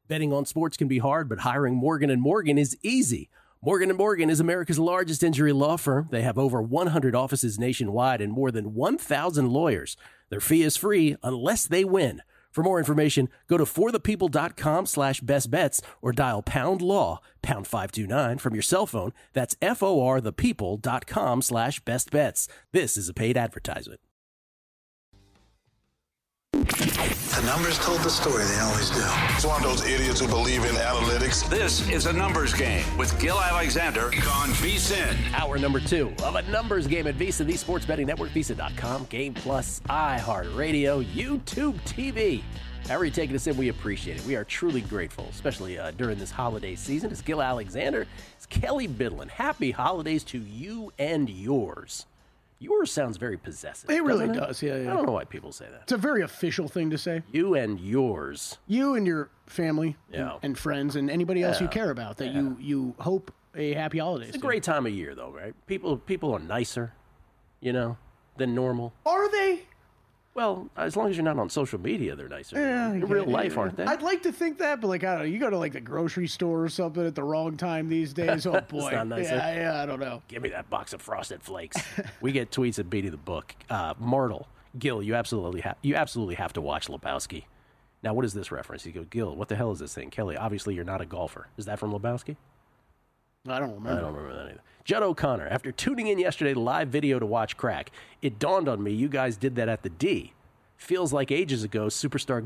Betting on sports can be hard, but hiring Morgan & Morgan is easy. Morgan & Morgan is America's largest injury law firm. They have over 100 offices nationwide and more than 1,000 lawyers. Their fee is free unless they win. For more information, go to forthepeople.com/bestbets or dial pound law, pound 529 from your cell phone. That's forthepeople.com/bestbets. This is a paid advertisement. The numbers told the story, they always do. It's one of those idiots who believe in analytics. This is a numbers game with Gil Alexander on VSiN. Hour number 2 of a numbers game at VSiN, the sports betting network, VSiN.com, Game Plus, iHeartRadio, YouTube TV. However you taking us in, we appreciate it. We are truly grateful, especially during this holiday season. It's Gil Alexander. It's Kelly Bidlin. Happy holidays to you and yours. Yours sounds very possessive. It really does, yeah. I don't know why people say that. It's a very official thing to say. You and yours. You and your family Yeah. and friends and anybody else you Yeah. care about that Yeah. you hope a happy holidays. It's a great time of year, though, right? People are nicer, than normal. Are they? Well, as long as you're not on social media, they're nicer. In real life, aren't they? I'd like to think that, but I don't know. You go to the grocery store or something at the wrong time these days. Oh boy, It's not nicer. Yeah, I don't know. Give me that box of Frosted Flakes. We get tweets at Beatty the Book. Martel, Gil, you absolutely have to watch Lebowski. Now, what is this reference? You go, Gil, what the hell is this thing? Kelly, obviously you're not a golfer. Is that from Lebowski? I don't remember. I don't remember that either. Judd O'Connor, after tuning in yesterday to live video to watch crack, it dawned on me you guys did that at the D. Feels like ages ago, Superstar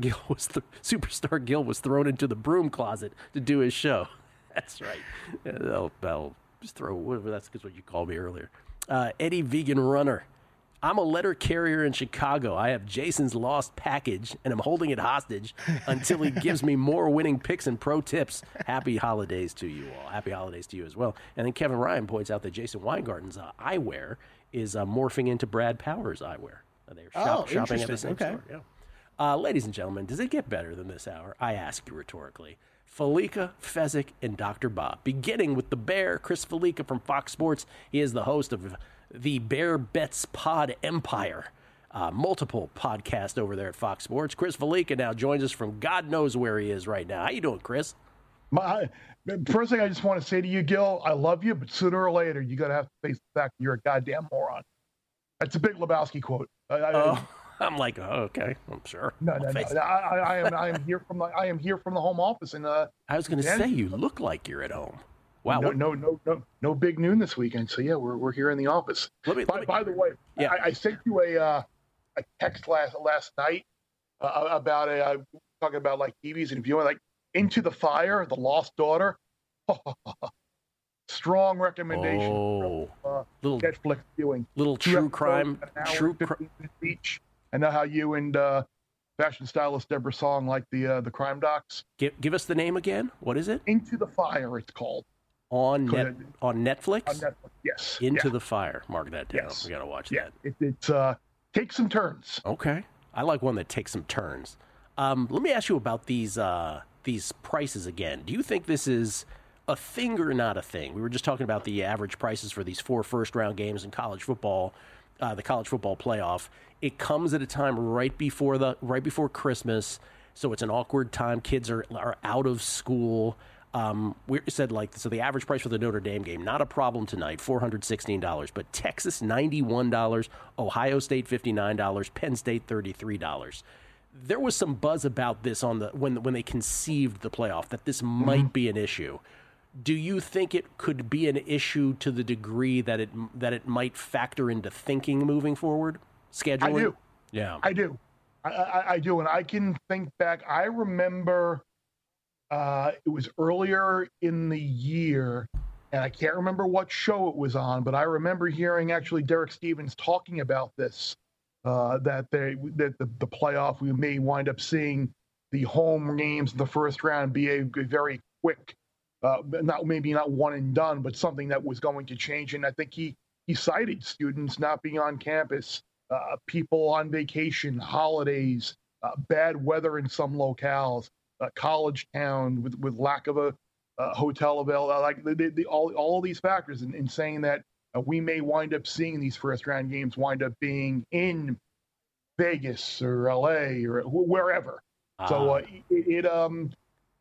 Gil was thrown into the broom closet to do his show. That's right. I'll just throw whatever. That's what you called me earlier. Eddie Vegan Runner. I'm a letter carrier in Chicago. I have Jason's lost package, and I'm holding it hostage until he gives me more winning picks and pro tips. Happy holidays to you all. Happy holidays to you as well. And then Kevin Ryan points out that Jason Weingarten's eyewear is morphing into Brad Powers' eyewear. They're shopping at the same store. Yeah. Ladies and gentlemen, does it get better than this hour? I ask you rhetorically. Fallica, Fezzik, and Dr. Bob. Beginning with the Bear, Chris Fallica from Fox Sports. He is the host of the Bear Bets Pod Empire, multiple podcasts over there at Fox Sports. Chris Fallica now joins us from God knows where he is right now. How you doing, Chris? First thing I just want to say to you, Gil, I love you, but sooner or later, you're going to have to face the fact that you're a goddamn moron. That's a big Lebowski quote. I'm like, oh, okay, I'm sure. No. I am here from the home office, and I was going to say you look like you're at home. Wow. No big noon this weekend. So yeah, we're here in the office. By the way, yeah. I sent you a text last night about talking about like TVs, and if you want like Into the Fire, The Lost Daughter. Strong recommendation. Little Netflix viewing. Little true crime. Each. I know how you and fashion stylist Deborah Song like the crime docs. Give us the name again. What is it? Into the Fire. It's called on Netflix. On Netflix, yes. Into the Fire. Mark that down. Yes. We gotta watch that. It's takes some turns. Okay, I like one that takes some turns. Let me ask you about these prices again. Do you think this is a thing or not a thing? We were just talking about the average prices for these 4 first-round games in college football, the college football playoff. It comes at a time right before Christmas, so it's an awkward time. Kids are out of school. We said so the average price for the Notre Dame game, not a problem tonight, $416. But Texas, $91, Ohio State, $59, Penn State, $33. There was some buzz about this when they conceived the playoff that this might be an issue. Do you think it could be an issue to the degree that it might factor into thinking moving forward? Scheduling? I do. Yeah. I do. I do. And I can think back. I remember it was earlier in the year, and I can't remember what show it was on, but I remember hearing actually Derek Stevens talking about this, that the playoff, we may wind up seeing the home games in the first round be a very quick, not one and done, but something that was going to change. And I think he cited students not being on campus, people on vacation, holidays, bad weather in some locales, college town with lack of a hotel available, like all of these factors, in saying that we may wind up seeing these first round games wind up being in Vegas or LA or wherever. So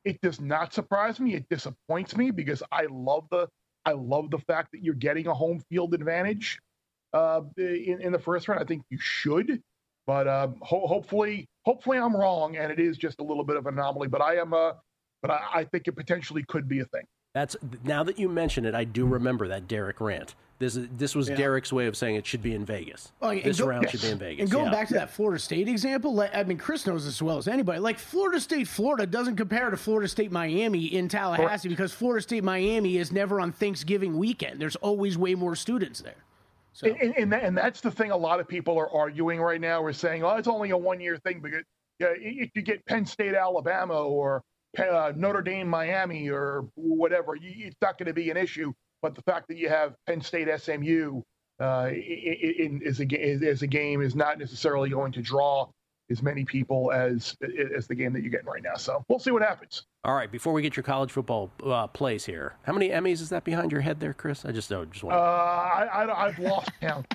It does not surprise me. It disappoints me because I love the fact that you're getting a home field advantage in the first round. I think you should, but hopefully I'm wrong and it is just a little bit of an anomaly. But I think it potentially could be a thing. That's now that you mention it, I do remember that Derek rant. This was Derek's way of saying it should be in Vegas. This round should be in Vegas. And going back to that Florida State example, I mean, Chris knows this as well as anybody. Like Florida State, Florida doesn't compare to Florida State, Miami in Tallahassee because Florida State, Miami is never on Thanksgiving weekend. There's always way more students there. So. And that's the thing. A lot of people are arguing right now. We're saying, oh, it's only a 1-year thing because if you get Penn State, Alabama, or Notre Dame, Miami, or whatever, it's not going to be an issue. But the fact that you have Penn State, SMU as a game is not necessarily going to draw as many people as the game that you're getting right now. So we'll see what happens. All right, before we get your college football plays here, how many Emmys is that behind your head there, Chris? I just want. I've lost count.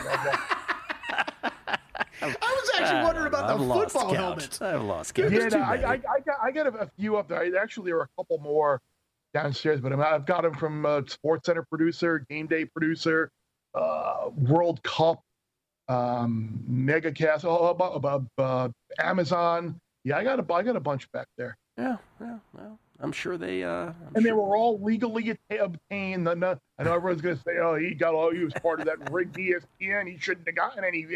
I was actually wondering about the football helmets. I've lost count. Yeah, I got a few up there. Actually, there are a couple more downstairs, but I've got them from Sports Center producer, Game Day producer, World Cup, Megacast, Amazon. Yeah, I got a bunch back there. Yeah. Well, I'm sure they. They were all legally obtained. I know everyone's going to say, "Oh, he was part of that rigged ESPN. He shouldn't have gotten any."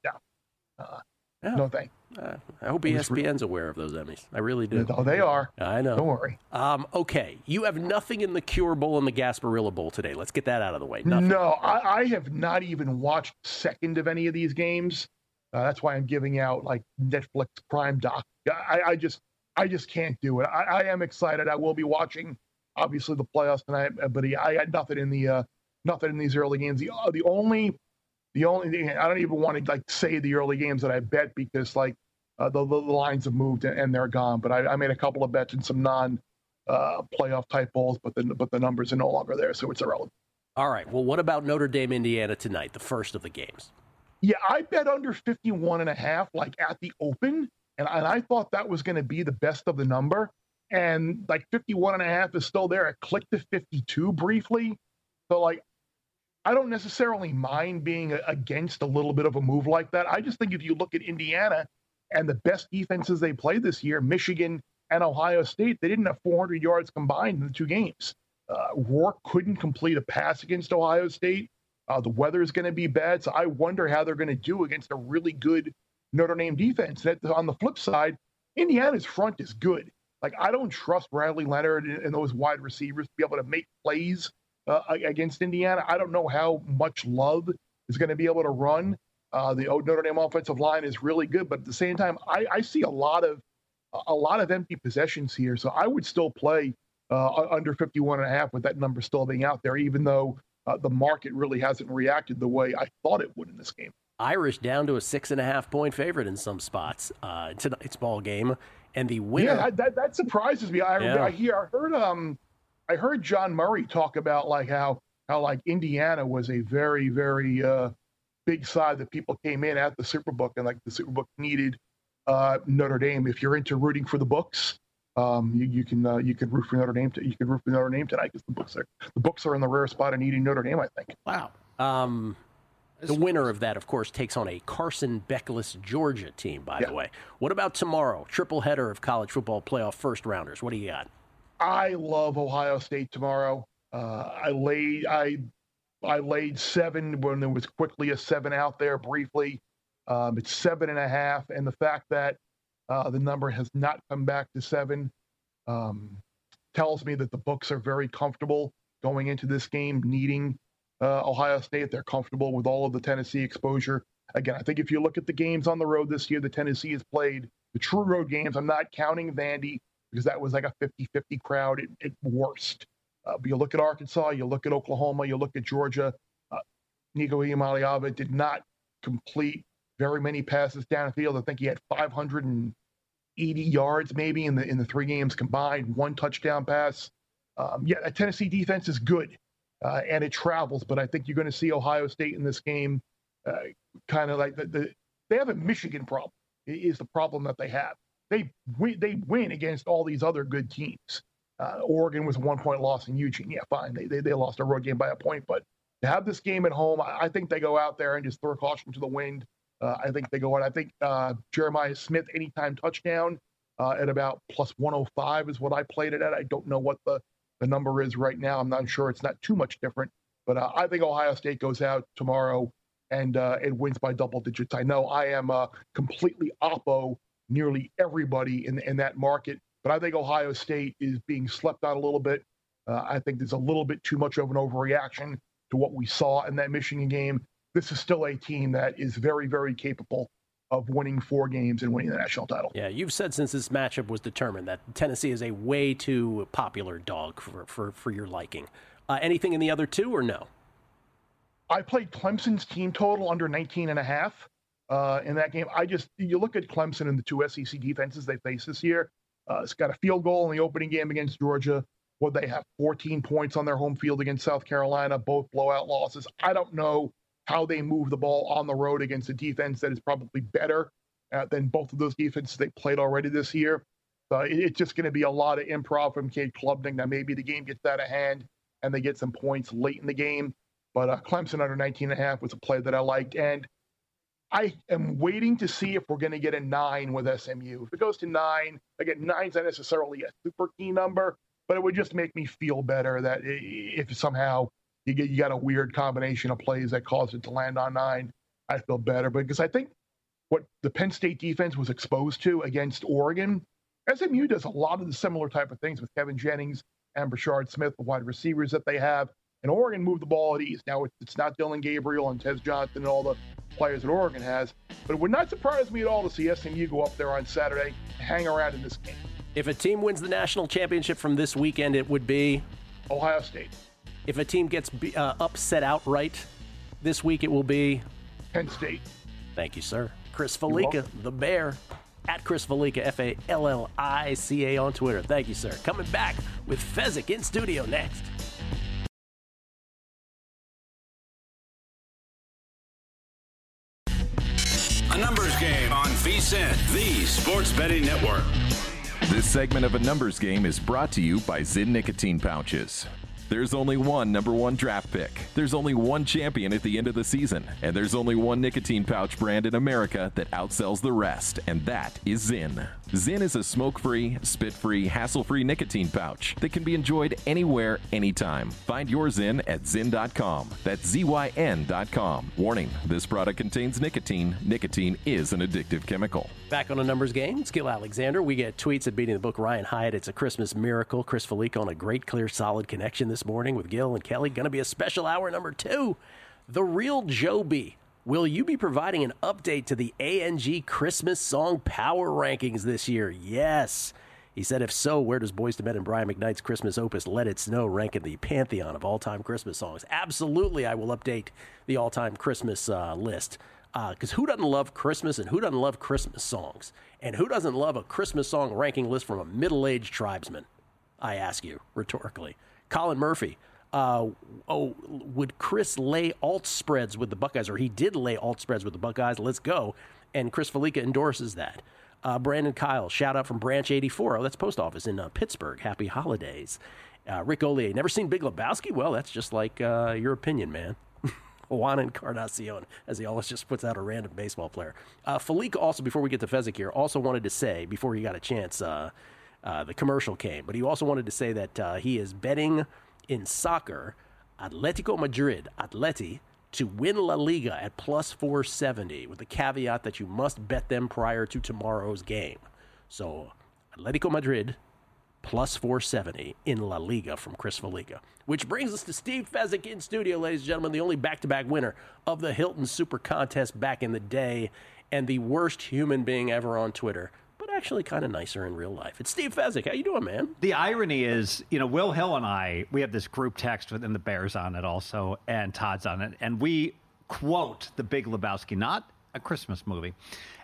No thanks. I hope ESPN's aware of those Emmys. I really do. Oh, they are. I know. Don't worry. Okay, you have nothing in the Cure Bowl and the Gasparilla Bowl today. Let's get that out of the way. Nothing. No, I have not even watched a second of any of these games. That's why I'm giving out like Netflix Prime doc. I just can't do it. I am excited. I will be watching, obviously, the playoffs tonight, but I had nothing in these early games. The only thing, I don't even want to like say the early games that I bet because like the lines have moved and they're gone. But I made a couple of bets in some non playoff type bowls, but the numbers are no longer there, so it's irrelevant. All right. Well, what about Notre Dame, Indiana tonight, the first of the games? Yeah, I bet under 51.5, like at the open, and I thought that was going to be the best of the number. And like 51.5 is still there. It clicked to 52 briefly. So like, I don't necessarily mind being against a little bit of a move like that. I just think if you look at Indiana and the best defenses they played this year, Michigan and Ohio State, they didn't have 400 yards combined in the two games. Rourke couldn't complete a pass against Ohio State. The weather is going to be bad, so I wonder how they're going to do against a really good Notre Dame defense. On the flip side, Indiana's front is good. Like, I don't trust Riley Leonard and those wide receivers to be able to make plays against Indiana. I don't know how much Love is going to be able to run. The Notre Dame offensive line is really good, but at the same time, I see a lot of empty possessions here. So I would still play under 51.5 with that number still being out there, even though the market really hasn't reacted the way I thought it would in this game. Irish down to a 6.5-point favorite in some spots tonight's ball game, and the winner. Yeah, that surprises me. I heard John Murray talk about like how like Indiana was a very, very big side that people came in at the Superbook, and like the Superbook needed Notre Dame. If you're into rooting for the books, you can root for Notre Dame. You can root for Notre Dame tonight because the books are in the rare spot of needing Notre Dame, I think. Wow. The winner of that, of course, takes on a Carson Beckless Georgia team, by the way. What about tomorrow? Triple header of college football playoff first rounders. What do you got? I love Ohio State tomorrow. I laid 7 when there was quickly a 7 out there briefly. It's 7.5, and the fact that the number has not come back to 7 tells me that the books are very comfortable going into this game, needing Ohio State. They're comfortable with all of the Tennessee exposure. Again, I think if you look at the games on the road this year, the Tennessee has played the true road games. I'm not counting Vandy because that was like a 50-50 crowd at worst. But you look at Arkansas, you look at Oklahoma, you look at Georgia. Nico Iamaleava did not complete very many passes downfield. I think he had 580 yards maybe in the 3 games combined, 1 touchdown pass. That Tennessee defense is good. And it travels, but I think you're going to see Ohio State in this game kind of like they have a Michigan problem is the problem that they have. they win against all these other good teams. Oregon was a 1-point loss in Eugene. Yeah, fine. They lost a road game by a point, but to have this game at home, I think they go out there and just throw caution to the wind. I think they go out. I think Jeremiah Smith anytime touchdown at about plus 105 is what I played it at. I don't know what the number is right now. I'm not sure. It's not too much different, but I think Ohio State goes out tomorrow and it wins by double digits. I know I am completely oppo nearly everybody in that market, but I think Ohio State is being slept on a little bit. I think there's a little bit too much of an overreaction to what we saw in that Michigan game. This is still a team that is very, very capable of winning 4 games and winning the national title. Yeah, you've said since this matchup was determined that Tennessee is a way too popular dog for your liking. Anything in the other two or no? I played Clemson's team total under 19.5 in that game. You look at Clemson and the 2 SEC defenses they face this year. It's got a field goal in the opening game against Georgia. Would they have 14 points on their home field against South Carolina, both blowout losses? I don't know how they move the ball on the road against a defense that is probably better than both of those defenses they played already this year. It's just going to be a lot of improv from Cade Klubnik. Now, maybe the game gets out of hand and they get some points late in the game. But Clemson under 19.5 was a play that I liked. And I am waiting to see if we're going to get a 9 with SMU. If it goes to 9, again, 9's not necessarily a super key number, but it would just make me feel better that if somehow you got a weird combination of plays that caused it to land on 9, I feel better. Because I think what the Penn State defense was exposed to against Oregon, SMU does a lot of the similar type of things with Kevin Jennings and Brashard Smith, the wide receivers that they have. And Oregon moved the ball at ease. Now, it's not Dylan Gabriel and Tez Johnson and all the players that Oregon has, but it would not surprise me at all to see SMU go up there on Saturday and hang around in this game. If a team wins the national championship from this weekend, it would be? Ohio State. If a team gets upset outright this week, it will be? Penn State. Thank you, sir. Chris Fallica, the Bear, at Chris Fallica, Fallica on Twitter. Thank you, sir. Coming back with Fezzik in studio next. A numbers game on VSiN, the sports betting network. This segment of A Numbers Game is brought to you by Zyn Nicotine Pouches. There's only one number 1 draft pick. There's only one champion at the end of the season. And there's only one nicotine pouch brand in America that outsells the rest, and that is Zyn. Zyn is a smoke-free, spit-free, hassle-free nicotine pouch that can be enjoyed anywhere, anytime. Find your Zyn at Zyn.com. That's ZYN.com. Warning, this product contains nicotine. Nicotine is an addictive chemical. Back on A Numbers Game, it's Gil Alexander. We get tweets at Beating the Book. Ryan Hyatt, it's a Christmas miracle. Chris Fallica on a great, clear, solid connection this morning with Gil and Kelly. Going to be a special hour number 2. The Real Joe B. Will you be providing an update to the ANG Christmas song power rankings this year? Yes. He said, if so, where does Boyz II Men and Brian McKnight's Christmas opus Let It Snow rank in the pantheon of all-time Christmas songs? Absolutely, I will update the all-time Christmas list. Because who doesn't love Christmas and who doesn't love Christmas songs? And who doesn't love a Christmas song ranking list from a middle-aged tribesman? I ask you, rhetorically. Colin Murphy. Would Chris lay alt spreads with the Buckeyes? Or he did lay alt spreads with the Buckeyes. Let's go. And Chris Fallica endorses that. Brandon Kyle, shout out from Branch 84. Oh, that's post office in Pittsburgh. Happy holidays. Rick Ollier, never seen Big Lebowski? Well, that's just like your opinion, man. Juan Encarnacion, as he always just puts out a random baseball player. Fallica also, before we get to Fezzik here, also wanted to say, before he got a chance, the commercial came, but he also wanted to say that he is betting in soccer Atletico Madrid, Atleti, to win La Liga at plus 470, with the caveat that you must bet them prior to tomorrow's game. So, Atletico Madrid, plus 470 in La Liga from Chris Fallica. Which brings us to Steve Fezzik in studio, ladies and gentlemen, the only back-to-back winner of the Hilton Super Contest back in the day, and the worst human being ever on Twitter, but actually kind of nicer in real life. It's Steve Fezzik. How you doing, man? The irony is, Will Hill and I, we have this group text within the Bears on it also, and Todd's on it, and we quote The Big Lebowski, not a Christmas movie,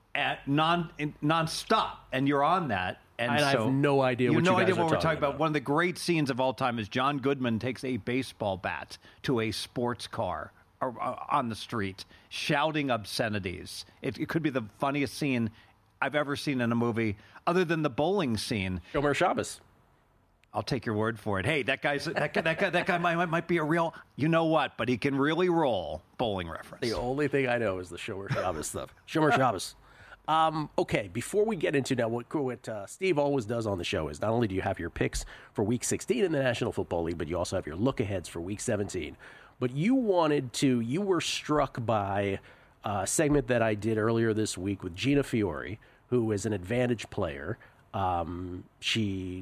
non-stop, and you're on that. And I have no idea what we're talking about. One of the great scenes of all time is John Goodman takes a baseball bat to a sports car on the street, shouting obscenities. It could be the funniest scene I've ever seen in a movie, other than the bowling scene. Shomer Shabbos. I'll take your word for it. Hey, that guy might be a real, you know what, but he can really roll. Bowling reference. The only thing I know is the Shomer Shabbos stuff. Shomer Shabbos. Okay, before we get into now, what Steve always does on the show is not only do you have your picks for Week 16 in the National Football League, but you also have your look-aheads for Week 17. But you were struck by a segment that I did earlier this week with Gina Fiore, who is an Advantage player. She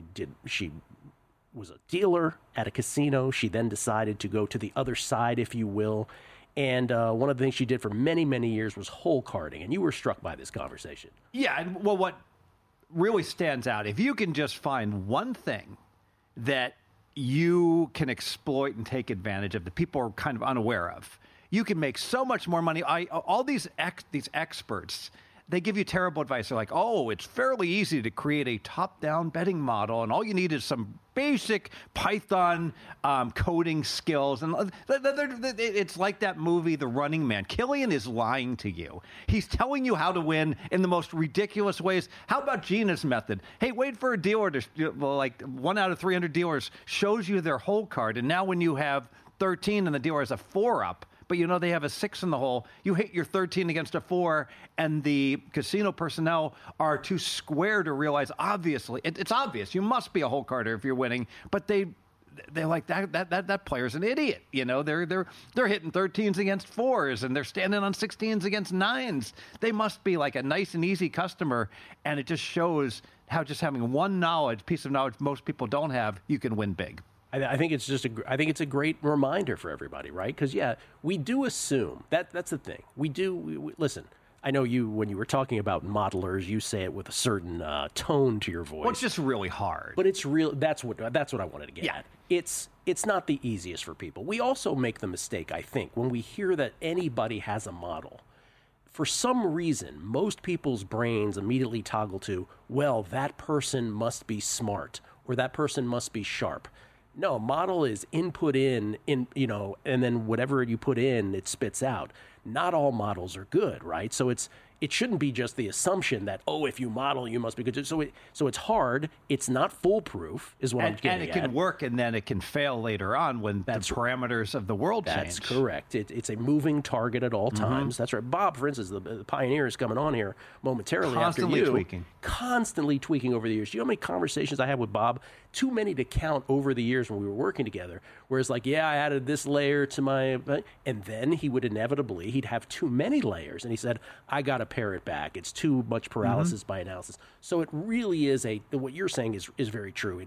was a dealer at a casino. She then decided to go to the other side, if you will. And one of the things she did for many, many years was hole carding. And you were struck by this conversation. Yeah. And well, what really stands out, if you can just find one thing that you can exploit and take advantage of that people are kind of unaware of, you can make so much more money. All these experts, they give you terrible advice. They're like, oh, it's fairly easy to create a top-down betting model, and all you need is some basic Python coding skills. And it's like that movie, The Running Man. Killian is lying to you. He's telling you how to win in the most ridiculous ways. How about Gina's method? Hey, wait for a dealer to, like 1 out of 300 dealers shows you their hole card, and now when you have 13 and the dealer has a 4-up, but you know they have a 6 in the hole, you hit your 13 against a 4, and the casino personnel are too square to realize, obviously, it's obvious, you must be a hole carder if you're winning, but they're like, that player's an idiot. You know, they're hitting 13s against 4s, and they're standing on 16s against 9s. They must be like a nice and easy customer, and it just shows how just having one piece of knowledge most people don't have, you can win big. I think it's a great reminder for everybody, right? Because we do assume that's the thing. We listen. I know when you were talking about modelers, you say it with a certain tone to your voice. Well, it's just really hard. But it's real. That's what I wanted to get at. It's not the easiest for people. We also make the mistake, I think, when we hear that anybody has a model. For some reason, most people's brains immediately toggle to, well, that person must be smart or that person must be sharp. No, model is input in, and then whatever you put in, it spits out. Not all models are good, right? So it shouldn't be just the assumption that, oh, if you model, you must be good. So it's hard. It's not foolproof, is what I'm getting at. And it can work, and then it can fail later on when the parameters of the world change. That's correct. It's a moving target at all times. That's right. Bob, for instance, the pioneer is coming on here momentarily constantly after you. Tweaking. Constantly tweaking over the years. Do you know how many conversations I had with Bob? Too many to count over the years when we were working together. Whereas I added this layer to my... And then he would inevitably, he'd have too many layers. And he said, I got to pare it back. It's too much paralysis by analysis. So it really is what you're saying is very true.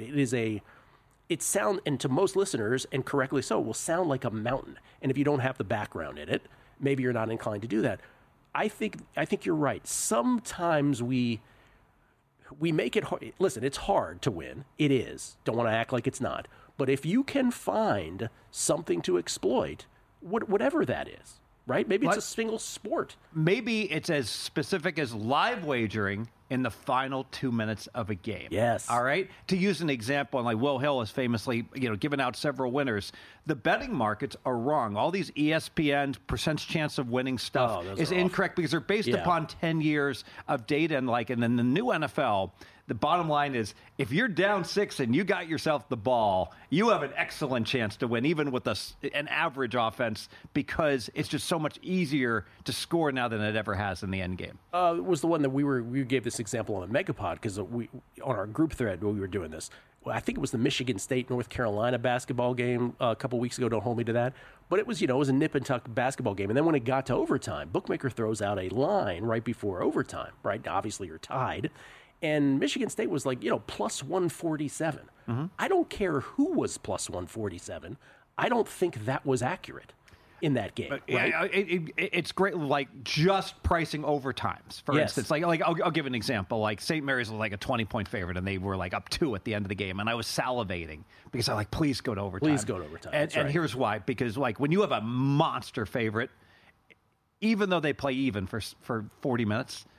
And to most listeners, and correctly so, will sound like a mountain. And if you don't have the background in it, maybe you're not inclined to do that. I think you're right. Sometimes we make it hard. Listen, it's hard to win. It is. Don't want to act like it's not. But if you can find something to exploit, whatever that is, right? Maybe it's a single sport. Maybe it's as specific as live wagering in the final 2 minutes of a game. Yes. All right? To use an example, and like Will Hill has famously, given out several winners, the betting markets are wrong. All these ESPN % chance of winning stuff is incorrect because they're based upon 10 years of data and then the new NFL, the bottom line is if you're down 6 and you got yourself the ball, you have an excellent chance to win, even with an average offense, because it's just so much easier to score now than it ever has in the end game. It was the one that we gave this example on the Megapod because on our group thread when we were doing this. Well, I think it was the Michigan State North Carolina basketball game a couple weeks ago. Don't hold me to that, but it was it was a nip and tuck basketball game. And then when it got to overtime, bookmaker throws out a line right before overtime. Right, obviously you're tied. And Michigan State was plus 147. Mm-hmm. I don't care who was plus 147. I don't think that was accurate in that game. Right? It's great, just pricing overtimes. For instance, I'll give an example. Like St. Mary's was a 20-point favorite, and they were up 2 at the end of the game, and I was salivating because I'm please go to overtime. Please go to overtime. And here's why: because when you have a monster favorite, even though they play even for 40 minutes.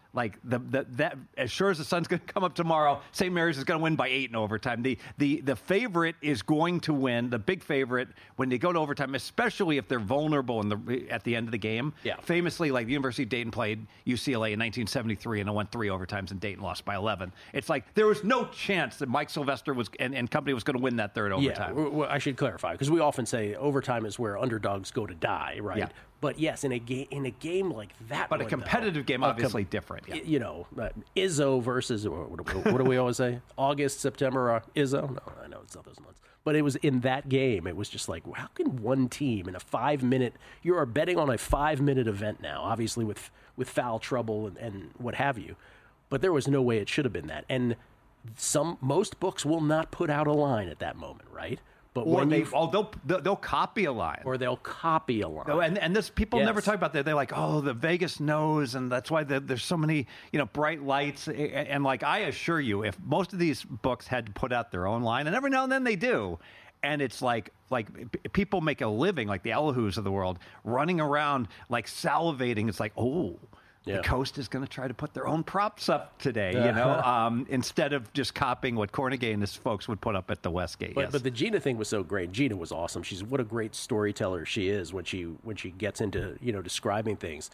Like that, as sure as the sun's going to come up tomorrow, St. Mary's is going to win by 8 in overtime. The favorite is going to win. The big favorite when they go to overtime, especially if they're vulnerable at the end of the game. Yeah. Famously, like the University of Dayton played UCLA in 1973 and it went 3 overtimes and Dayton lost by 11. It's like there was no chance that Mike Sylvester and company was going to win that third overtime. Yeah, well, I should clarify because we often say overtime is where underdogs go to die, right? Yeah. But yes, in a game like that, But a competitive game, obviously different. Yeah. You know, Izzo versus what do we always say? August, September, Izzo. No, I know it's not those months. But it was in that game. It was just like, how can one team in a 5-minute? You are betting on a 5-minute event now, obviously with foul trouble and what have you. But there was no way it should have been that. And most books will not put out a line at that moment, right? But or when they'll copy a line. Or they'll copy a line. Oh, and this people Yes. never talk about that. They're like, oh, the Vegas knows, and that's why there's so many bright lights. And like I assure you, if most of these books had to put out their own line, and every now and then they do, and it's like people make a living, like the Elahus of the world, running around like salivating. It's like, oh. Yeah. The Coast is going to try to put their own props up today, instead of just copying what Cornegay and his folks would put up at the Westgate. But the Gina thing was so great. Gina was awesome. What a great storyteller she is when she gets into describing things.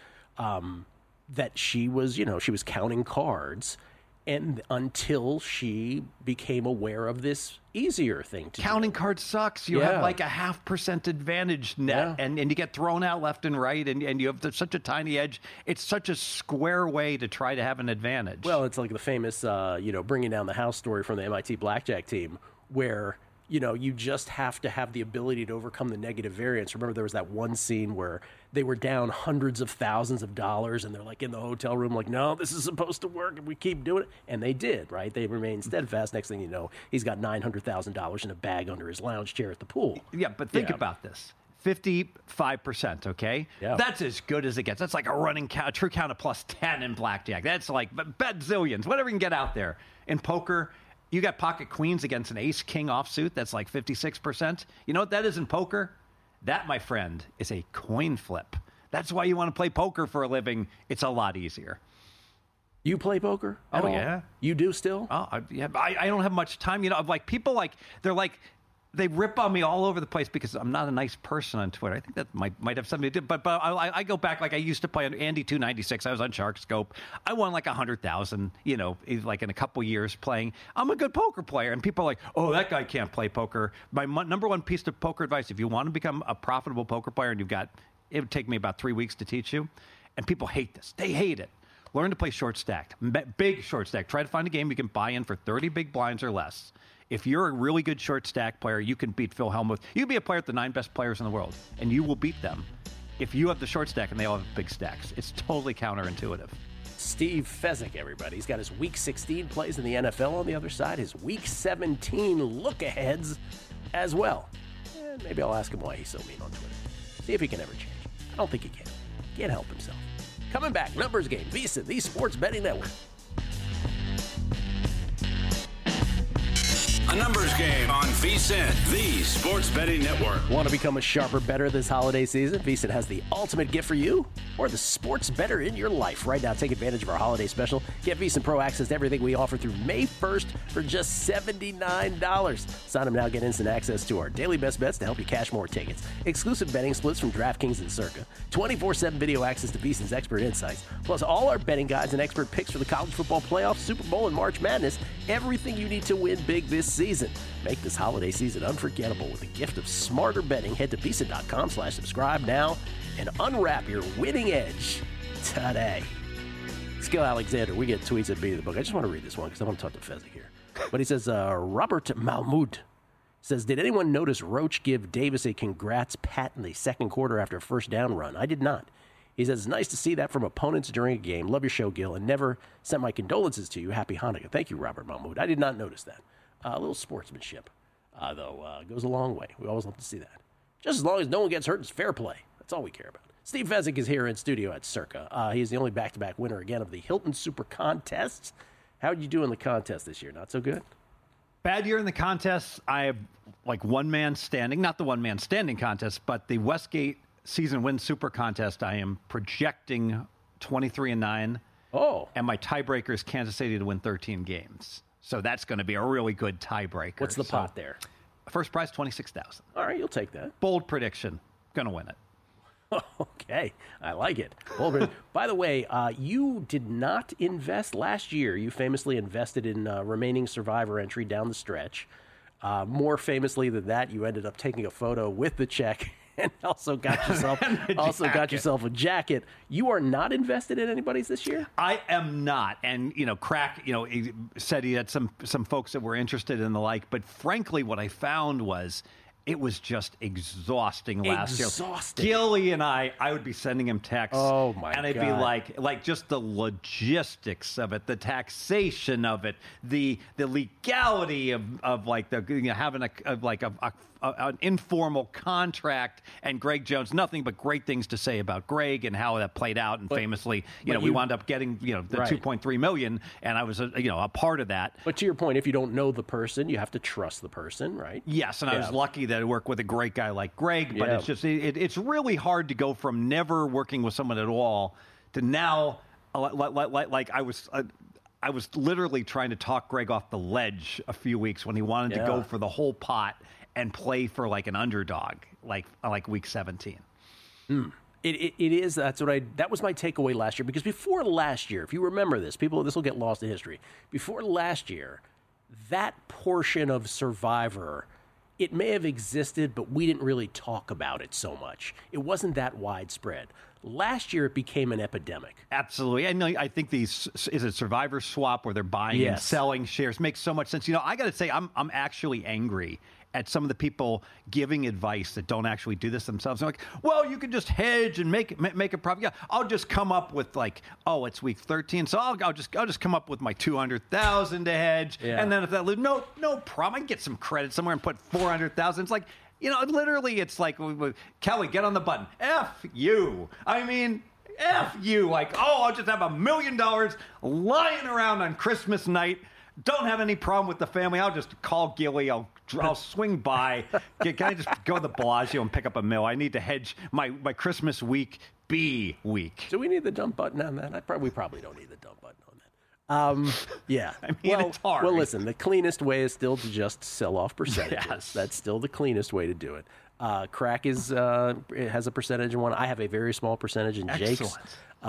That she was counting cards, and until she became aware of this easier thing to counting do. cards sucks. You have like a 0.5% advantage net, and you get thrown out left and right, and you have such a tiny edge. It's such a square way to try to have an advantage. Well, it's like the famous, bringing down the house story from the MIT blackjack team, where you just have to have the ability to overcome the negative variance. Remember, there was that one scene where they were down hundreds of thousands of dollars, and they're like in the hotel room, like, no, this is supposed to work, and we keep doing it. And they did, right? They remained steadfast. Next thing you know, he's got $900,000 in a bag under his lounge chair at the pool. Yeah, but think about this. 55%, okay? Yeah. That's as good as it gets. That's like a running count, a true count of plus 10 in blackjack. That's like bet zillions, whatever you can get out there. In poker, you got pocket queens against an ace-king offsuit. That's like 56%. You know what that is in poker? That, my friend, is a coin flip. That's why you want to play poker for a living. It's a lot easier. You play poker at all? Yeah. You do still? Oh, yeah. I don't have much time. Like people they rip on me all over the place because I'm not a nice person on Twitter. I think that might have something to do. But I go back, like I used to play on Andy 296. I was on Sharkscope. I won like 100,000. Like in a couple years playing. I'm a good poker player, and people are like, "Oh, that guy can't play poker." My number one piece of poker advice: if you want to become a profitable poker player, and it would take me about 3 weeks to teach you, and people hate this. They hate it. Learn to play short stack, big short stack. Try to find a game you can buy in for 30 big blinds or less. If you're a really good short stack player, you can beat Phil Hellmuth. You can be a player with the 9 best players in the world, and you will beat them if you have the short stack and they all have big stacks. It's totally counterintuitive. Steve Fezzik, everybody. He's got his Week 16 plays in the NFL on the other side, his Week 17 look-aheads as well. And maybe I'll ask him why he's so mean on Twitter. See if he can ever change. I don't think he can. Can't help himself. Coming back, Numbers Game, VSiN, the Sports Betting Network. A numbers game on VSiN, the Sports Betting Network. Want to become a sharper bettor this holiday season? VSiN has the ultimate gift for you, or the sports bettor in your life. Right now, take advantage of our holiday special. Get VSiN Pro access to everything we offer through May 1st for just $79. Sign up now, get instant access to our daily best bets to help you cash more tickets. Exclusive betting splits from DraftKings and Circa. 24/7 video access to VSiN's expert insights. Plus all our betting guides and expert picks for the college football playoffs, Super Bowl, and March Madness. Everything you need to win big this season. Make this holiday season unforgettable with the gift of smarter betting. Head to VSiN.com/subscribe now and unwrap your winning edge today. Skill Alexander, we get tweets at Beat of the Book. I just want to read this one because I want to talk to Fezzik here. But he says, Robert Mahmoud says, did anyone notice Roach give Davis a congrats pat in the second quarter after a first down run? I did not. He says, it's nice to see that from opponents during a game. Love your show, Gil, and never sent my condolences to you. Happy Hanukkah. Thank you, Robert Mahmoud. I did not notice that. A little sportsmanship, though, goes a long way. We always love to see that. Just as long as no one gets hurt, it's fair play. That's all we care about. Steve Fezzik is here in studio at Circa. He is the only back-to-back winner again of the Hilton Super Contests. How did you do in the contest this year? Not so good? Bad year in the contest. I have like one-man standing, not the one-man standing contest, but the Westgate season win super contest. I am projecting 23-9. Oh. And my tiebreaker is Kansas City to win 13 games. So that's going to be a really good tiebreaker. What's the pot there? First prize, $26,000. All right, you'll take that. Bold prediction. Going to win it. Okay, I like it. Well, by the way, you did not invest last year. You famously invested in remaining survivor entry down the stretch. More famously than that, you ended up taking a photo with the check and also got yourself a jacket. You are not invested in anybody's this year? I am not. And, Crack, he said he had some folks that were interested in the like. But frankly, what I found was it was just exhausting last year. Gilly and I would be sending him texts. Oh, my God. And I'd be like just the logistics of it, the taxation of it, the legality of like having an informal contract. And Greg Jones, nothing but great things to say about Greg and how that played out. And famously, we wound up getting, the $2.3 million. And I was, a part of that. But to your point, if you don't know the person, you have to trust the person, right? Yes. And I was lucky that I worked with a great guy like Greg. But it's just, it's really hard to go from never working with someone at all to now, like I was literally trying to talk Greg off the ledge a few weeks when he wanted to go for the whole pot and play for like an underdog, like week 17. It is. That was my takeaway last year, because before last year, if you remember this, this will get lost in history. Before last year, that portion of Survivor, it may have existed, but we didn't really talk about it so much. It wasn't that widespread. Last year, it became an epidemic. Absolutely. I think is it Survivor Swap where they're buying and selling shares makes so much sense. I got to say, I'm actually angry at some of the people giving advice that don't actually do this themselves. They're like, well, you can just hedge and make a profit. Yeah, I'll just come up with it's week 13, so I'll just come up with my $200,000 to hedge, and then if that no problem, I can get some credit somewhere and put $400,000. It's like, literally, it's like, Kelly, get on the button. F you. I mean, F you. Like, I'll just have $1 million lying around on Christmas night. Don't have any problem with the family. I'll just call Gilly. I'll swing by. Can I just go to the Bellagio and pick up $1 million? I need to hedge my Christmas week B week. Do we need the dump button on that? We probably don't need the dump button on that. Yeah. I mean, it's hard. Well, listen, the cleanest way is still to just sell off percentages. Yes. That's still the cleanest way to do it. Crack has a percentage in one. I have a very small percentage in Jake's.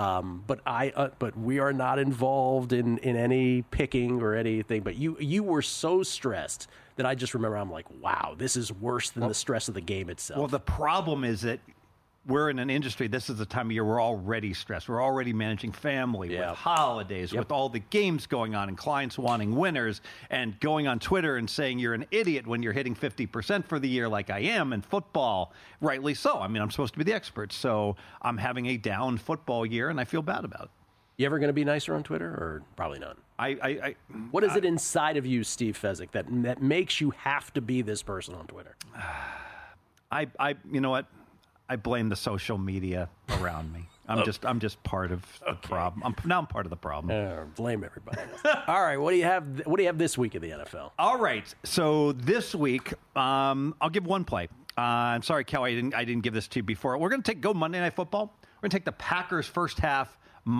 But we are not involved in any picking or anything. But you were so stressed that I just remember I'm like, wow, this is worse than the stress of the game itself. Well, the problem is that we're in an industry, this is the time of year we're already stressed. We're already managing family with holidays, with all the games going on and clients wanting winners, and going on Twitter and saying you're an idiot when you're hitting 50% for the year like I am in football. Rightly so. I mean, I'm supposed to be the expert. So I'm having a down football year, and I feel bad about it. You ever going to be nicer on Twitter, or probably not? What is it inside of you, Steve Fezzik, that makes you have to be this person on Twitter? You know what? I blame the social media around me. I'm just part of the problem. I'm part of the problem. Blame everybody else. All right, what do you have this week in the NFL? All right, so this week, I'll give one play. I'm sorry, Kelly, I didn't give this to you before. We're going to go Monday Night Football. We're going to take the Packers first half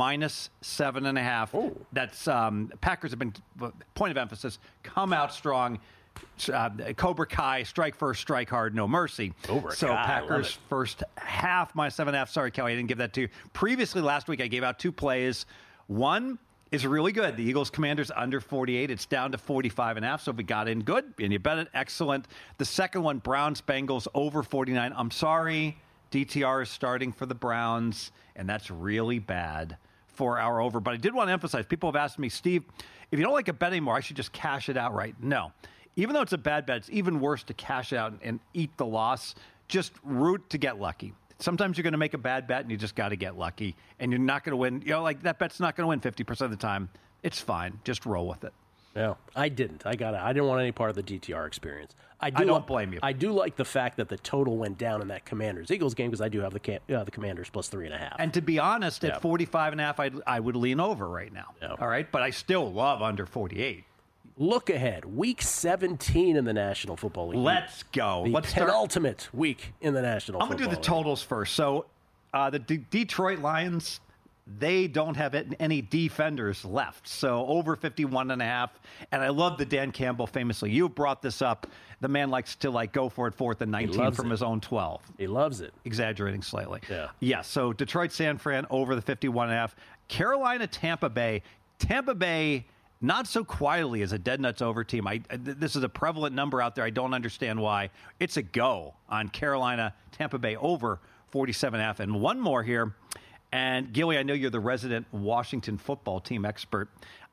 -7.5. Oh. That's Packers have been, point of emphasis, come out strong. Cobra Kai, strike first, strike hard, no mercy. So Packers first half -7.5. Sorry, Kelly, I didn't give that to you. Previously, last week, I gave out two plays. One is really good. The Eagles Commanders under 48. It's down to 45.5. So if we got in, good. And you bet it, excellent. The second one, Browns Bengals over 49. I'm sorry, DTR is starting for the Browns, and that's really bad for our over. But I did want to emphasize, people have asked me, Steve, if you don't like a bet anymore, I should just cash it out, right? No. Even though it's a bad bet, it's even worse to cash out and eat the loss. Just root to get lucky. Sometimes you're going to make a bad bet and you just got to get lucky. And you're not going to win. Like that bet's not going to win 50% of the time. It's fine. Just roll with it. No, I didn't. I didn't want any part of the DTR experience. I don't blame you. I do like the fact that the total went down in that Commanders-Eagles game, because I do have the Commanders plus 3.5. And to be honest, at 45.5, I would lean over right now. All right, but I still love under 48. Look ahead. Week 17 in the National Football League. Let's go. Let's penultimate week in the National Football League. I'm going to do the totals first. So the Detroit Lions, they don't have any defenders left. So over 51.5. And I love the Dan Campbell famously. You brought this up. The man likes to go for it 4th and 19 from his own 12. He loves it. Exaggerating slightly. Yeah. Yeah. So Detroit, San Fran over the 51.5. Carolina, Tampa Bay. Tampa Bay, not so quietly as a dead nuts over team. This is a prevalent number out there. I don't understand why. It's a go on Carolina, Tampa Bay over 47.5. And one more here. And Gilly, I know you're the resident Washington football team expert.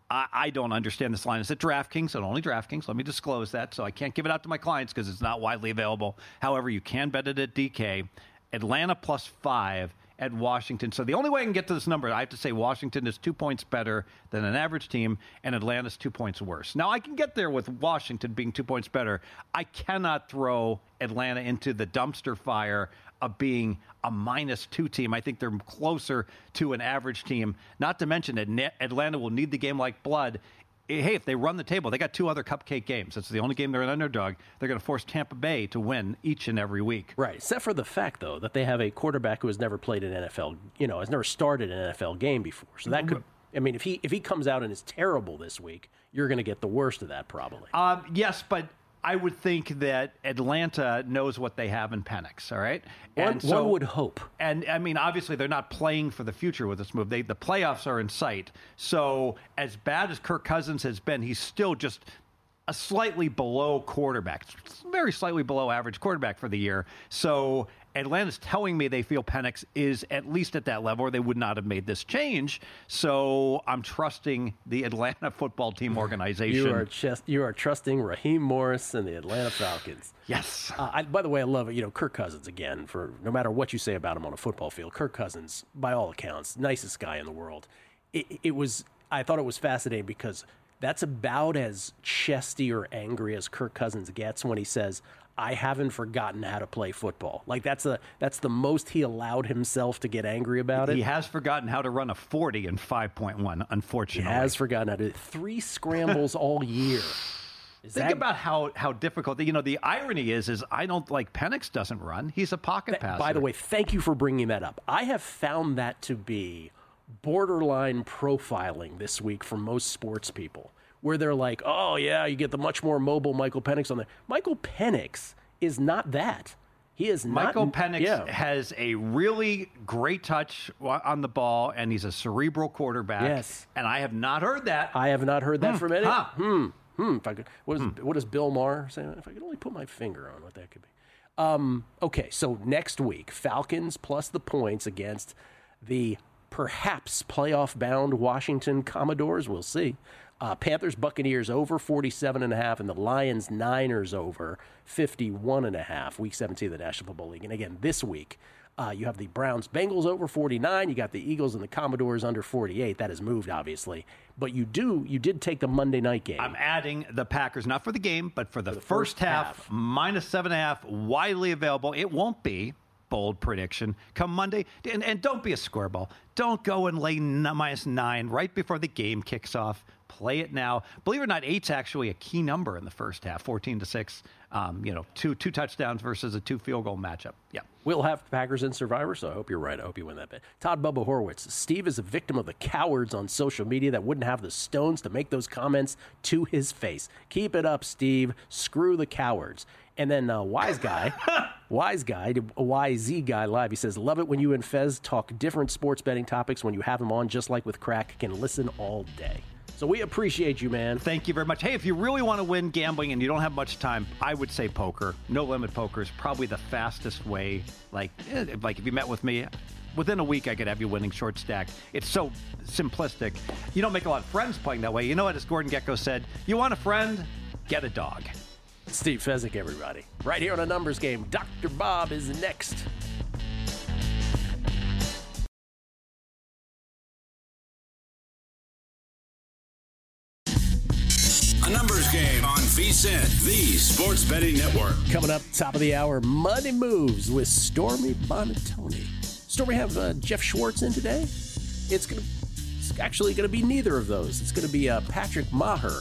I don't understand this line. It's at DraftKings, and only DraftKings. Let me disclose that. So I can't give it out to my clients because it's not widely available. However, you can bet it at DK. Atlanta +5 at Washington. So the only way I can get to this number, I have to say Washington is 2 points better than an average team, and Atlanta's 2 points worse. Now, I can get there with Washington being 2 points better. I cannot throw Atlanta into the dumpster fire of being a -2 team. I think they're closer to an average team. Not to mention that Atlanta will need the game like blood. Hey, if they run the table, they got 2 other cupcake games. It's the only game they're an underdog. They're going to force Tampa Bay to win each and every week. Right, except for the fact, though, that they have a quarterback who has never played an NFL, has never started an NFL game before. So that could, if he comes out and is terrible this week, you're going to get the worst of that probably. Yes, but I would think that Atlanta knows what they have in Penix, all right? And one would hope. And, I mean, obviously they're not playing for the future with this move. The playoffs are in sight. So as bad as Kirk Cousins has been, he's still just a slightly below quarterback, very slightly below average quarterback for the year. So Atlanta's telling me they feel Penix is at least at that level, or they would not have made this change. So I'm trusting the Atlanta football team organization. You are trusting Raheem Morris and the Atlanta Falcons. Yes. By the way, I love it. Kirk Cousins, again, for no matter what you say about him on a football field, Kirk Cousins, by all accounts, nicest guy in the world. I thought it was fascinating because that's about as chesty or angry as Kirk Cousins gets when he says, I haven't forgotten how to play football. Like that's the most he allowed himself to get angry about it. He has forgotten how to run a 40 in 5.1, unfortunately. He has forgotten how to do 3 scrambles all year. Think about how difficult. The irony is I don't like Penix doesn't run. He's a pocket passer. By the way, thank you for bringing that up. I have found that to be borderline profiling this week for most sports people, where they're like, oh, yeah, you get the much more mobile Michael Penix on there. Michael Penix is not that. He is not. Michael Penix has a really great touch on the ball, and he's a cerebral quarterback. Yes. And I have not heard that. I have not heard that from any. Huh. If I could, what does Bill Maher say? If I could only put my finger on what that could be. Okay, so next week, Falcons plus the points against the perhaps playoff-bound Washington Commodores. We'll see. Panthers, Buccaneers over 47.5, and the Lions, Niners over 51.5. Week 17 of the National Football League. And again, this week, you have the Browns, Bengals over 49. You got the Eagles and the Commodores under 48. That has moved, obviously. But you did take the Monday night game. I'm adding the Packers, not for the game, but for the first half, -7.5, widely available. It won't be. Bold prediction come Monday, and don't be a squareball. Don't go and lay -9 right before the game kicks off. Play it now. Believe it or not, 8's actually a key number in the first half. 14-6. Two touchdowns versus a 2 field goal matchup. Yeah, we'll have Packers in Survivor, so I hope you're right. I hope you win that bet. Todd Bubba Horwitz. Steve is a victim of the cowards on social media that wouldn't have the stones to make those comments to his face. Keep it up, Steve. Screw the cowards. And then Wise Guy, YZ Guy Live, he says, love it when you and Fez talk different sports betting topics when you have them on, just like with Crack, can listen all day. So we appreciate you, man. Thank you very much. Hey, if you really want to win gambling and you don't have much time, I would say poker. No limit poker is probably the fastest way. Like if you met with me, within a week I could have you winning short stack. It's so simplistic. You don't make a lot of friends playing that way. You know what, as Gordon Gekko said, you want a friend? Get a dog. Steve Fezzik, everybody. Right here on A Numbers Game. Dr. Bob is next. A Numbers Game on VSiN, the Sports Betting Network. Coming up, top of the hour, Money Moves with Stormy Bonatoni. Stormy, have Jeff Schwartz in today? It's actually going to be neither of those. It's going to be Patrick Maher.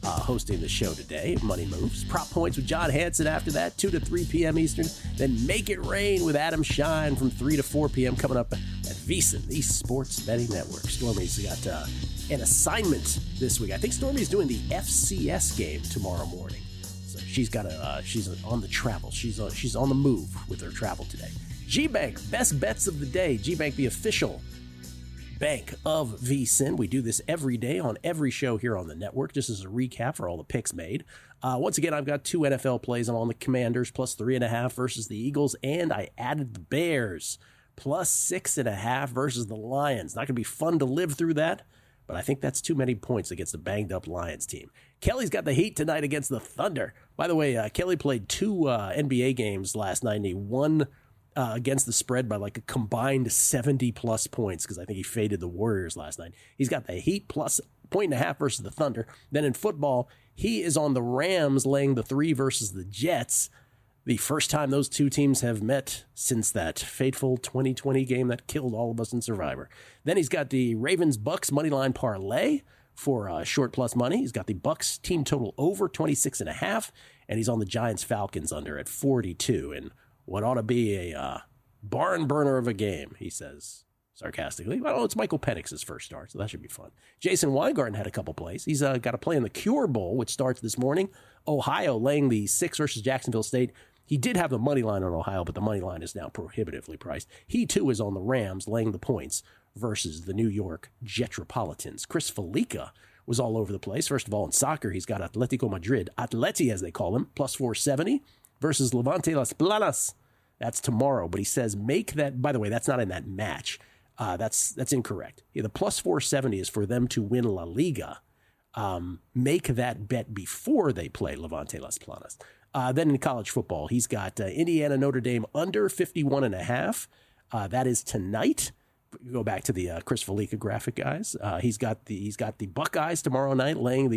hosting the show today. Money Moves. Prop Points with John Hansen after that, 2 to 3 p.m. Eastern. Then Make It Rain with Adam Shine from 3 to 4 p.m. coming up at VSiN, the Sports Betting Network. Stormy's got an assignment this week. I think Stormy's doing the FCS game tomorrow morning. So she's on the travel. She's on the move with her travel today. G-Bank, best bets of the day. G-Bank, the official bank of VSiN. We do this every day on every show here on the network, just as a recap for all the picks made. Once again, I've got 2 NFL plays. I'm on the Commanders plus 3.5 versus the Eagles, and I added the Bears plus 6.5 versus the Lions. Not going to be fun to live through that, but I think that's too many points against a banged-up Lions team. Kelly's got the Heat tonight against the Thunder. By the way, Kelly played 2 NBA games last night, and he won against the spread by like a combined 70-plus points because I think he faded the Warriors last night. He's got the Heat plus 1.5 versus the Thunder. Then in football, he is on the Rams laying the 3 versus the Jets. The first time those two teams have met since that fateful 2020 game that killed all of us in Survivor. Then he's got the Ravens-Bucks moneyline parlay for short plus money. He's got the Bucks team total over 26.5, and he's on the Giants-Falcons under at 42. And what ought to be a barn burner of a game, he says sarcastically. Well, it's Michael Penix's first start, so that should be fun. Jason Weingarten had a couple plays. He's got a play in the Cure Bowl, which starts this morning. Ohio laying the 6 versus Jacksonville State. He did have the money line on Ohio, but the money line is now prohibitively priced. He, too, is on the Rams laying the points versus the New York Jetropolitans. Chris Felica was all over the place. First of all, in soccer, he's got Atletico Madrid, Atleti as they call him, plus 470. Versus Levante Las Planas. That's tomorrow. But he says make that, by the way, that's not in that match. That's incorrect. Yeah, the plus 470 is for them to win La Liga. Make that bet before they play Levante Las Planas. Then in college football, he's got Indiana Notre Dame under 51.5. That is tonight. Go back to the Chris Felica graphic, guys. He's got the Buckeyes tomorrow night laying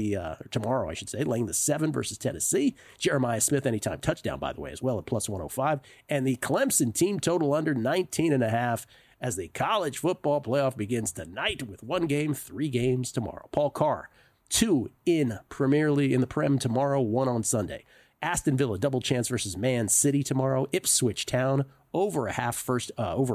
laying the 7 versus Tennessee. Jeremiah Smith anytime touchdown, by the way, as well at plus 105, and the Clemson team total under 19.5 as the college football playoff begins tonight with 1 game, 3 games tomorrow. Paul Carr, 2 in the Prem tomorrow, 1 on Sunday. Aston Villa double chance versus Man City tomorrow. Ipswich Town over a half first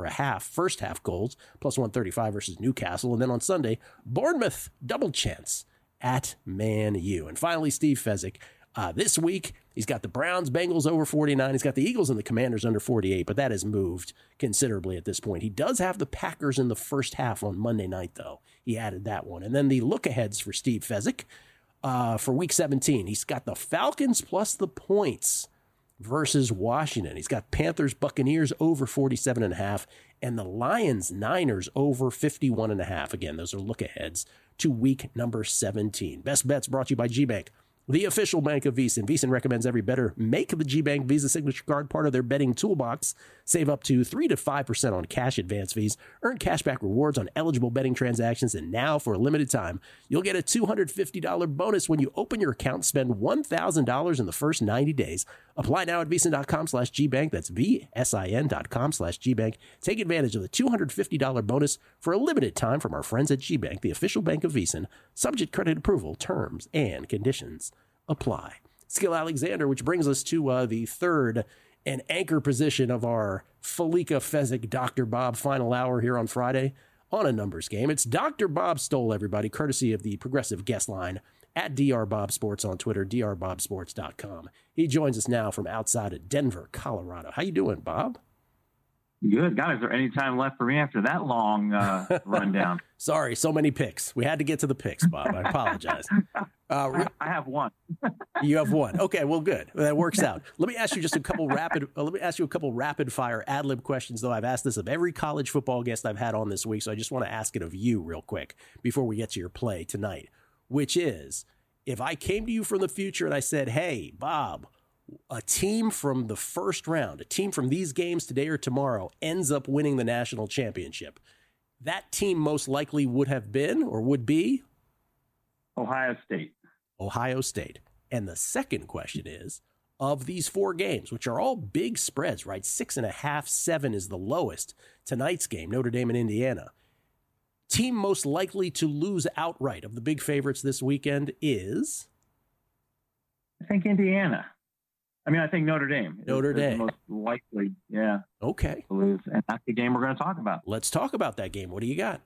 half goals, plus 135 versus Newcastle. And then on Sunday, Bournemouth double chance at Man U. And finally, Steve Fezzik. This week, he's got the Browns, Bengals over 49. He's got the Eagles and the Commanders under 48, but that has moved considerably at this point. He does have the Packers in the first half on Monday night, though. He added that one. And then the look-aheads for Steve Fezzik for Week 17. He's got the Falcons plus the points versus Washington. He's got Panthers, Buccaneers over 47.5, and the Lions, Niners over 51.5. Again, those are look-aheads to week number 17. Best bets brought to you by G-Bank, the official bank of VSiN. VSiN recommends every bettor make the G-Bank Visa Signature Card part of their betting toolbox. Save up to 3 to 5% on cash advance fees. Earn cashback rewards on eligible betting transactions. And now, for a limited time, you'll get a $250 bonus when you open your account and spend $1,000 in the first 90 days. Apply now at VSiN.com/GBank. That's VSIN.com/GBank. Take advantage of the $250 bonus for a limited time from our friends at G-Bank, the official bank of VSiN. Subject credit approval, terms, and conditions apply. Skill Alexander, which brings us to the third and anchor position of our Felica Fezzik Dr. Bob final hour here on Friday on a numbers game. It's Dr. Bob Stoll, everybody, courtesy of the Progressive Guest Line at Dr. Bob Sports on Twitter, drbobsports.com. He joins us now from outside of Denver, Colorado. How you doing, Bob? Good. God, is there any time left for me after that long rundown? Sorry, so many picks. We had to get to the picks, Bob. I apologize. I have one. You have one. Okay, well, good. That works out. Let me ask you just a couple rapid. Rapid fire ad lib questions. Though I've asked this of every college football guest I've had on this week, so I just want to ask it of you real quick before we get to your play tonight. Which is, if I came to you from the future and I said, "Hey, Bob, a team from the first round, a team from these games today or tomorrow ends up winning the national championship," that team most likely would have been or would be Ohio State. Ohio State. And the second question is, of these 4 games, which are all big spreads, right? 6.5, 7 is the lowest. Tonight's game, Notre Dame and Indiana. Team most likely to lose outright of the big favorites this weekend is I think Indiana. I think Notre Dame. Notre Dame. Is most likely, yeah. Okay. To lose. And that's the game we're going to talk about. Let's talk about that game. What do you got?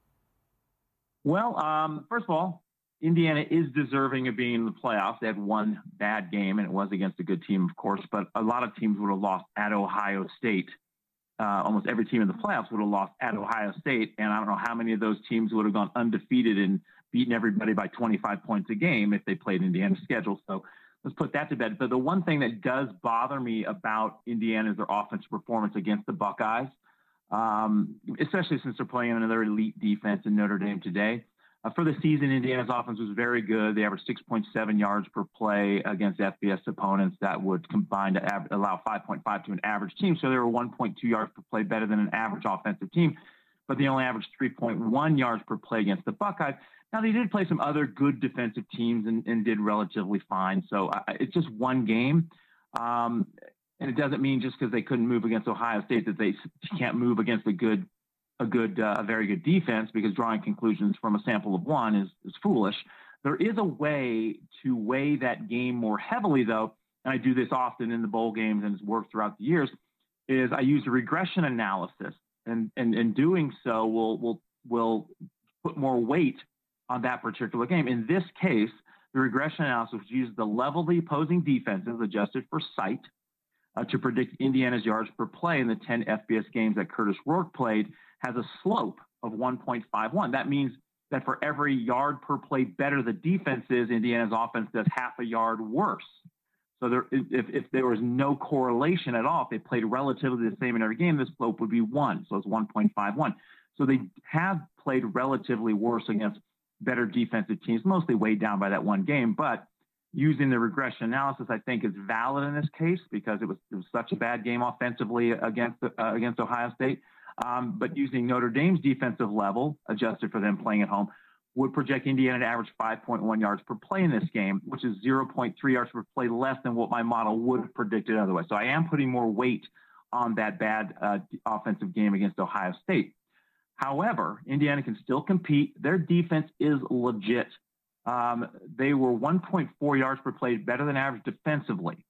Well, first of all, Indiana is deserving of being in the playoffs. They had one bad game, and it was against a good team, of course, but a lot of teams would have lost at Ohio State. Almost every team in the playoffs would have lost at Ohio State, and I don't know how many of those teams would have gone undefeated and beaten everybody by 25 points a game if they played Indiana's schedule. So let's put that to bed. But the one thing that does bother me about Indiana is their offensive performance against the Buckeyes, especially since they're playing another elite defense in Notre Dame today. For the season, Indiana's offense was very good. They averaged 6.7 yards per play against FBS opponents. That would combine to allow 5.5 to an average team. So they were 1.2 yards per play better than an average offensive team. But they only averaged 3.1 yards per play against the Buckeyes. Now, they did play some other good defensive teams and did relatively fine. So it's just one game. And it doesn't mean just because they couldn't move against Ohio State that they can't move against a very good defense, because drawing conclusions from a sample of one is foolish. There is a way to weigh that game more heavily, though, and I do this often in the bowl games and it's worked throughout the years, is I use a regression analysis, and doing so will put more weight on that particular game. In this case, the regression analysis uses the level of the opposing defenses adjusted for sight to predict Indiana's yards per play in the 10 FBS games that Curtis Rourke played, has a slope of 1.51. That means that for every yard per play better the defense is, Indiana's offense does half a yard worse. So if there was no correlation at all, if they played relatively the same in every game, the slope would be 1. So it's 1.51. So they have played relatively worse against better defensive teams, mostly weighed down by that one game. But using the regression analysis, I think, is valid in this case because it was such a bad game offensively against Ohio State. But using Notre Dame's defensive level, adjusted for them playing at home, would project Indiana to average 5.1 yards per play in this game, which is 0.3 yards per play less than what my model would have predicted otherwise. So I am putting more weight on that bad offensive game against Ohio State. However, Indiana can still compete. Their defense is legit. They were 1.4 yards per play better than average defensively.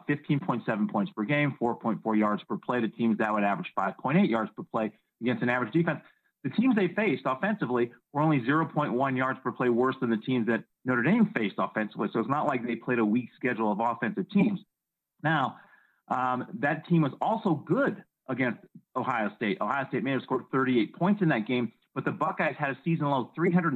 15.7 points per game, 4.4 yards per play. The teams that would average 5.8 yards per play against an average defense. The teams they faced offensively were only 0.1 yards per play worse than the teams that Notre Dame faced offensively. So it's not like they played a weak schedule of offensive teams. Now, that team was also good against Ohio State. Ohio State may have scored 38 points in that game, but the Buckeyes had a season low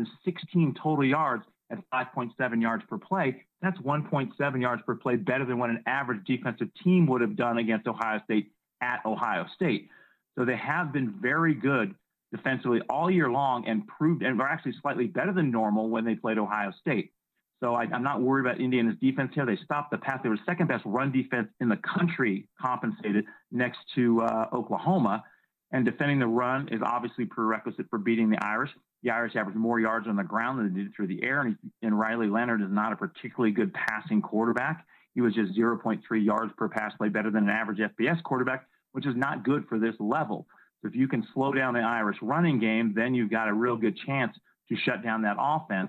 316 total yards at 5.7 yards per play. That's 1.7 yards per play better than what an average defensive team would have done against Ohio State at Ohio State. So they have been very good defensively all year long and were actually slightly better than normal when they played Ohio State. So I'm not worried about Indiana's defense here. They stopped the pass. They were second best run defense in the country, compensated next to Oklahoma. And defending the run is obviously prerequisite for beating the Irish. The Irish averaged more yards on the ground than they did through the air, and Riley Leonard is not a particularly good passing quarterback. He was just 0.3 yards per pass play better than an average FBS quarterback, which is not good for this level. So if you can slow down the Irish running game, then you've got a real good chance to shut down that offense.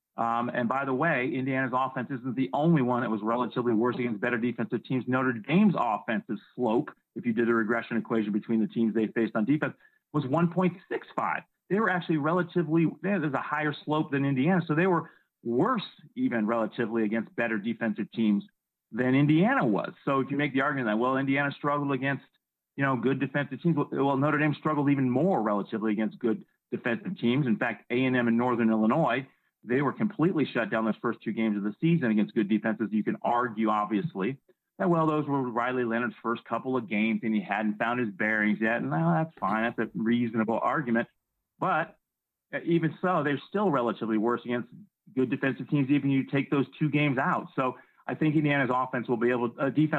And by the way, Indiana's offense isn't the only one that was relatively worse against better defensive teams. Notre Dame's offensive slope, if you did a regression equation between the teams they faced on defense, was 1.65. They were actually there's a higher slope than Indiana. So they were worse even relatively against better defensive teams than Indiana was. So if you make the argument that, well, Indiana struggled against, good defensive teams. Well, Notre Dame struggled even more relatively against good defensive teams. In fact, A&M and Northern Illinois, they were completely shut down those first two games of the season against good defenses. You can argue, obviously, that, well, those were Riley Leonard's first couple of games and he hadn't found his bearings yet. And that's fine. That's a reasonable argument. But even so, they're still relatively worse against good defensive teams, even if you take those two games out. So I think Indiana's defense will be able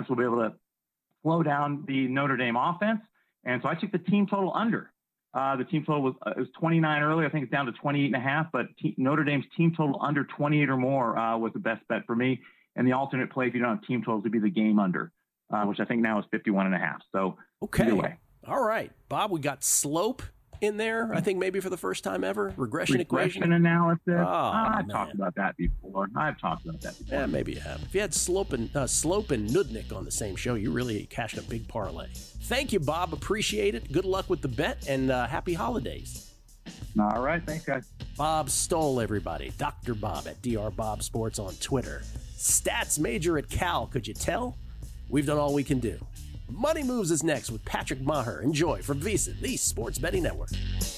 to slow down the Notre Dame offense. And so I took the team total under. The team total was 29 earlier. I think it's down to 28.5, but Notre Dame's team total under 28 or more was the best bet for me. And the alternate play, if you don't have team totals, would be the game under, which I think now is 51.5. So okay. Either way. All right, Bob, we got slope in there, I think maybe for the first time ever. Regression equation. Analysis. Oh, I've talked about that before. Yeah, maybe you have. If you had Slope and Nudnik on the same show, you really cashed a big parlay. Thank you, Bob. Appreciate it. Good luck with the bet, and happy holidays. All right. Thanks, guys. Bob Stoll, everybody. Dr. Bob at Dr. Bob Sports on Twitter. Stats major at Cal, could you tell? We've done all we can do. Money Moves is next with Patrick Maher. Enjoy from VSiN, the Sports Betting Network.